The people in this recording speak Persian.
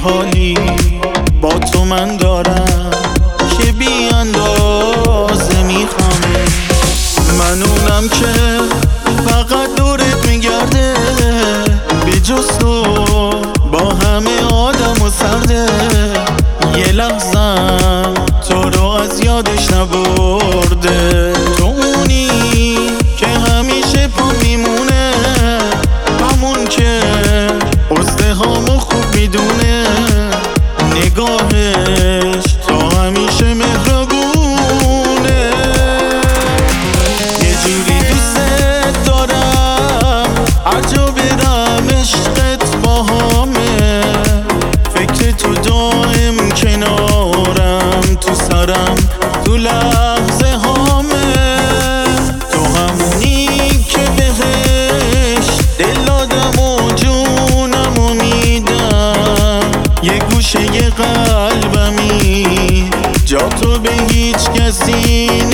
حالی با تو من دارم که بی اندازه میخوامه. من اونم که فقط دورت میگرده، بی جز تو با همه آدم و سرده. یه لحظم تو رو از یادش نبرده. تو اونی که همیشه پا میمونه، همون که ازدهامو خوب میدونه. نگاهش تا همیشه مهربونه. یه جوری دوست دارم، عجب برم عشقت باهامه. فکر تو دائم کنارم، تو سرم تو لحظه هامه. تو همونی که بهش دل دادم و جونمو میدم. یه گوشه قلبمی جا تو به هیچ کسی